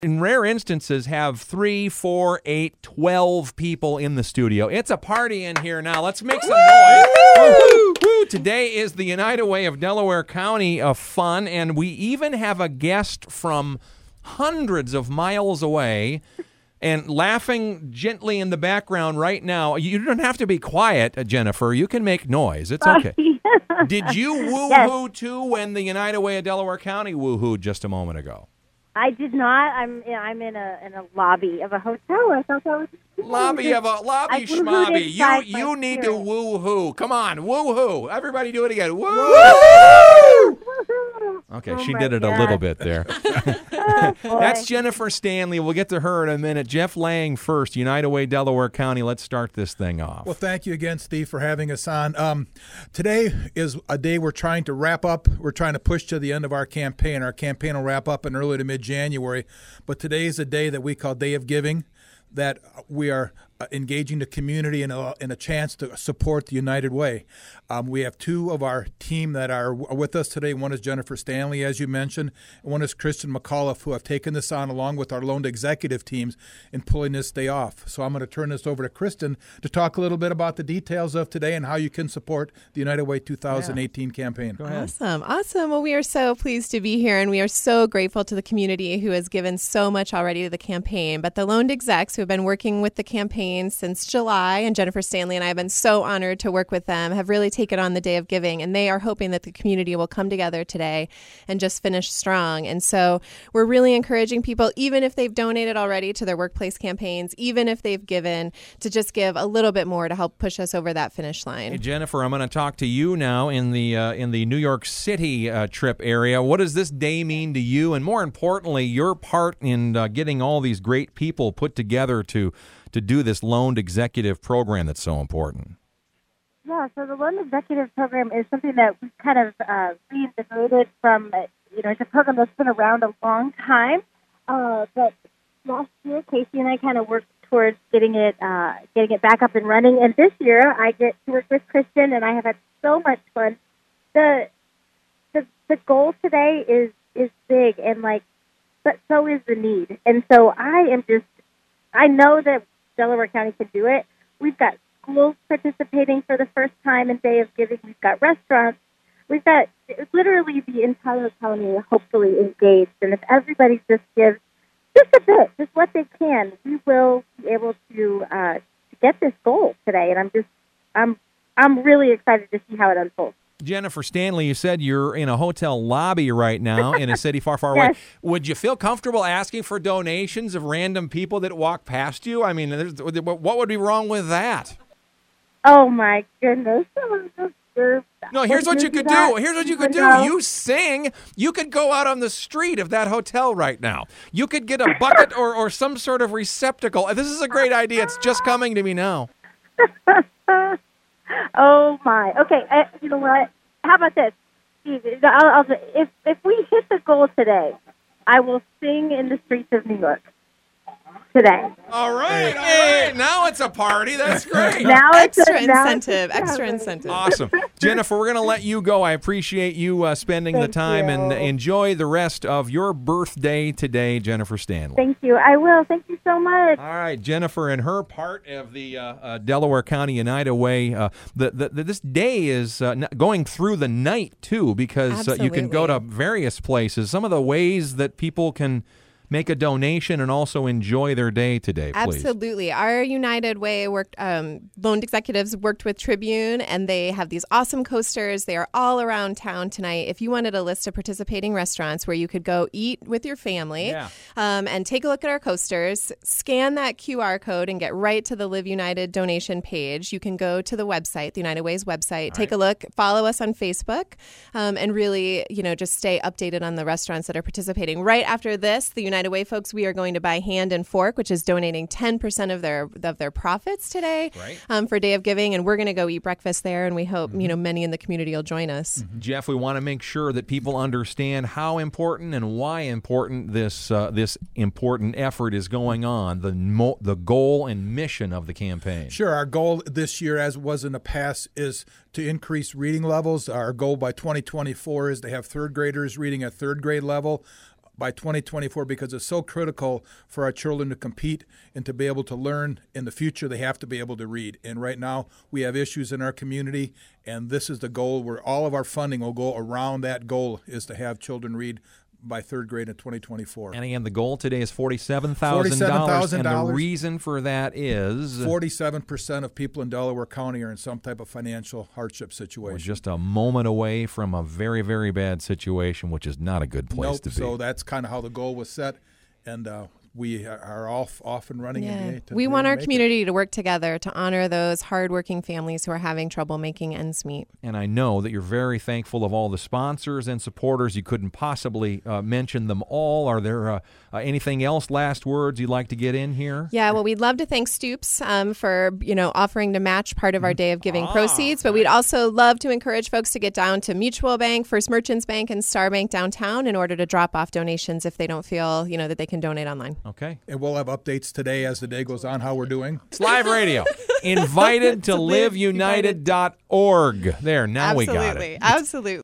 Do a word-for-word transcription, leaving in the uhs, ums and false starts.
in rare instances, have three, four, eight, twelve people in the studio. It's a party in here now. Let's make some noise. Woo! Woo! Today is the United Way of Delaware County of fun, and we even have a guest from hundreds of miles away and laughing gently in the background right now. You don't have to be quiet, Jennifer. You can make noise. It's okay. Did you woo-hoo, yes. too, when the United Way of Delaware County woo-hooed just a moment ago? I did not. I'm I'm in a in a lobby of a hotel. I thought that was lobby of a lobby schmobby. You you need to woo hoo. Come on, woo hoo. Everybody do it again. Woo hoo. Okay, oh she did it God. a little bit there. Oh, that's Jennifer Stanley. We'll get to her in a minute. Jeff Lang first, United Way, Delaware County. Let's start this thing off. Well, thank you again, Steve, for having us on. Um, today is a day we're trying to wrap up. We're trying to push to the end of our campaign. Our campaign will wrap up in early to mid-January. But today is a day that we call Day of Giving, that we are uh, engaging the community in a, in a chance to support the United Way. Um, we have two of our team that are w- with us today. One is Jennifer Stanley, as you mentioned, and one is Christian McAuliffe, who have taken this on along with our loaned executive teams in pulling this day off. So I'm going to turn this over to Kristen to talk a little bit about the details of today and how you can support the United Way two thousand eighteen yeah. campaign. Go ahead. Awesome. Awesome. Well, we are so pleased to be here, and we are so grateful to the community who has given so much already to the campaign. But the loaned execs who have been working with the campaign since July, and Jennifer Stanley and I have been so honored to work with them, have really taken on the Day of Giving, and they are hoping that the community will come together today and just finish strong. And so we're really encouraging people, even if they've donated already to their workplace campaigns, even if they've given, to just give a little bit more to help push us over that finish line. Hey, Jennifer, I'm going to talk to you now in the uh, in the New York City uh, trip area. What does this day mean to you? And more importantly, your part in uh, getting all these great people put together to to do this loaned executive program that's so important. Yeah, so the loan executive program is something that we kind of uh, reinvigorated from, uh, you know, it's a program that's been around a long time. Uh, but last year, Casey and I kind of worked towards getting it uh, getting it back up and running. And this year, I get to work with Christian, and I have had so much fun. The the, the goal today is is big, and like, but so is the need. And so I am just, I know that Delaware County can do it. We've got schools participating for the first time in Day of Giving. We've got restaurants. We've got literally the entire county hopefully engaged. And if everybody just gives just a bit, just what they can, we will be able to uh, to get this goal today. And I'm just, I'm, I'm really excited to see how it unfolds. Jennifer Stanley, you said you're in a hotel lobby right now in a city far, far Yes. away. Would you feel comfortable asking for donations of random people that walk past you? I mean, there's, what would be wrong with that? Oh, my goodness. No, here's what you could do. Here's what you could do. You sing. You could go out on the street of that hotel right now. You could get a bucket or, or some sort of receptacle. This is a great idea. It's just coming to me now. Oh, my. Okay, uh, you know what? How about this? I'll, I'll, if, if we hit the goal today, I will sing in the streets of New York today. All right. Hey, now it's a party. That's great. Now it's extra a, now incentive. it's Extra incentive. Awesome. Jennifer, we're going to let you go. I appreciate you uh, spending Thank the time you. and enjoy the rest of your birthday today, Jennifer Stanley. Thank you. I will. Thank you so much. All right, Jennifer, and her part of the uh, uh, Delaware County United Way, uh, the, the, the, this day is uh, going through the night, too, because uh, you can go to various places. Some of the ways that people can make a donation and also enjoy their day today, please. Absolutely. Our United Way worked, um, loaned executives worked with Tribune, and they have these awesome coasters. They are all around town tonight. If you wanted a list of participating restaurants where you could go eat with your family Yeah. um, and take a look at our coasters, scan that Q R code and get right to the Live United donation page. You can go to the website, the United Way's website, all take right. a look, follow us on Facebook, um, and really, you know, just stay updated on the restaurants that are participating. Right after this, the United Way folks, we are going to buy Hand and Fork, which is donating ten percent of their of their profits today right. um, for Day of Giving, and we're going to go eat breakfast there, and we hope mm-hmm. you know many in the community will join us. Mm-hmm. Jeff, we want to make sure that people understand how important and why important this uh, this important effort is going on, the mo- the goal and mission of the campaign. Sure. Our goal this year, as was in the past, is to increase reading levels. Our goal by twenty twenty-four is to have third graders reading at third grade level. by twenty twenty-four because it's so critical for our children to compete and to be able to learn. In the future, they have to be able to read. And right now, we have issues in our community, and this is the goal where all of our funding will go around that goal, is to have children read by third grade in twenty twenty-four. And again, the goal today is forty-seven thousand dollars. forty-seven thousand dollars. And the reason for that is forty-seven percent of people in Delaware County are in some type of financial hardship situation. we're just a moment away from a very, very bad situation, which is not a good place nope. to be. So that's kind of how the goal was set. And uh, we are off, off and running. Yeah. In to, we to want our make community it. to work together to honor those hardworking families who are having trouble making ends meet. And I know that you're very thankful of all the sponsors and supporters. You couldn't possibly uh, mention them all. Are there uh, uh, anything else, last words you'd like to get in here? Yeah, well, we'd love to thank Stoops um, for, you know, offering to match part of our Day of Giving ah, proceeds. But we'd also love to encourage folks to get down to Mutual Bank, First Merchants Bank, and Star Bank downtown in order to drop off donations if they don't feel, you know, that they can donate online. Okay. And we'll have updates today as the day goes on, how we're doing. It's live radio. Invited to live united dot org. There, now Absolutely. we got it. Absolutely.